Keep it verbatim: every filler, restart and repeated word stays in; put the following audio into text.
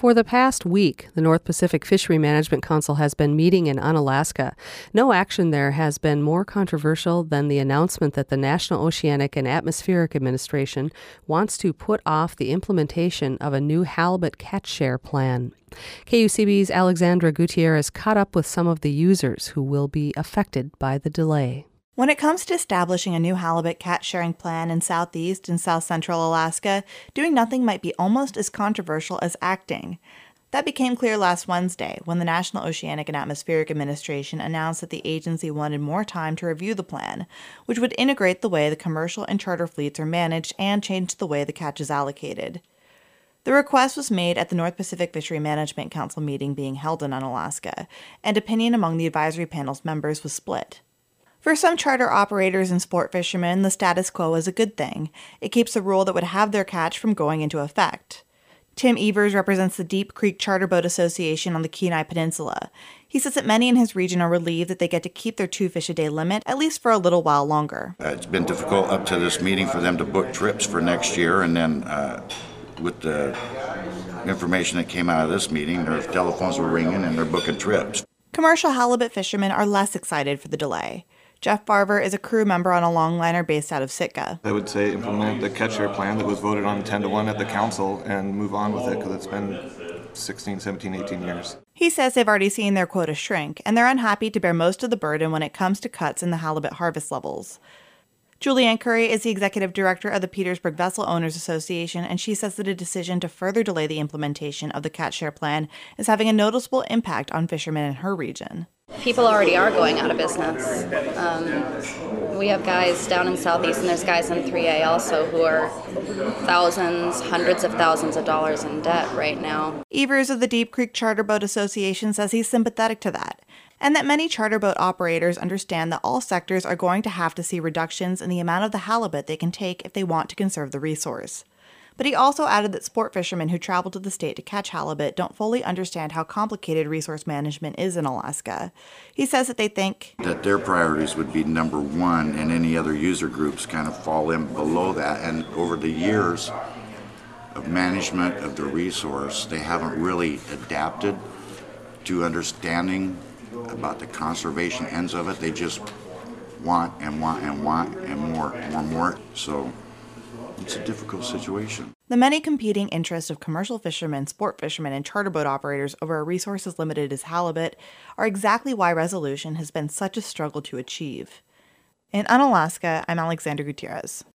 For the past week, the North Pacific Fishery Management Council has been meeting in Unalaska. No action there has been more controversial than the announcement that the National Oceanic and Atmospheric Administration wants to put off the implementation of a new halibut catch share plan. K U C B's Alexandra Gutierrez caught up with some of the users who will be affected by the delay. When it comes to establishing a new halibut catch sharing plan in southeast and south central Alaska, doing nothing might be almost as controversial as acting. That became clear last Wednesday when the National Oceanic and Atmospheric Administration announced that the agency wanted more time to review the plan, which would integrate the way the commercial and charter fleets are managed and change the way the catch is allocated. The request was made at the North Pacific Fishery Management Council meeting being held in Unalaska, and opinion among the advisory panel's members was split. For some charter operators and sport fishermen, the status quo is a good thing. It keeps the rule that would have their catch from going into effect. Tim Evers represents the Deep Creek Charter Boat Association on the Kenai Peninsula. He says that many in his region are relieved that they get to keep their two fish a day limit, at least for a little while longer. Uh, it's been difficult up to this meeting for them to book trips for next year, and then uh, with the information that came out of this meeting, their telephones were ringing and they're booking trips. Commercial halibut fishermen are less excited for the delay. Jeff Barver is a crew member on a longliner based out of Sitka. I would say implement the catch share plan that was voted on ten to one at the council and move on with it because it's been sixteen, seventeen, eighteen years. He says they've already seen their quota shrink, and they're unhappy to bear most of the burden when it comes to cuts in the halibut harvest levels. Julianne Curry is the executive director of the Petersburg Vessel Owners Association, and she says that a decision to further delay the implementation of the catch share plan is having a noticeable impact on fishermen in her region. People already are going out of business. Um, we have guys down in Southeast, and there's guys in three A also who are thousands, hundreds of thousands of dollars in debt right now. Evers of the Deep Creek Charter Boat Association says he's sympathetic to that, and that many charter boat operators understand that all sectors are going to have to see reductions in the amount of the halibut they can take if they want to conserve the resource. But he also added that sport fishermen who travel to the state to catch halibut don't fully understand how complicated resource management is in Alaska. He says that they think that their priorities would be number one, and any other user groups kind of fall in below that. And over the years of management of the resource, they haven't really adapted to understanding about the conservation ends of it. They just want and want and want and more, more, and more. So it's a difficult situation. The many competing interests of commercial fishermen, sport fishermen, and charter boat operators over a resource as limited as halibut are exactly why resolution has been such a struggle to achieve. In Unalaska, I'm Alexandra Gutierrez.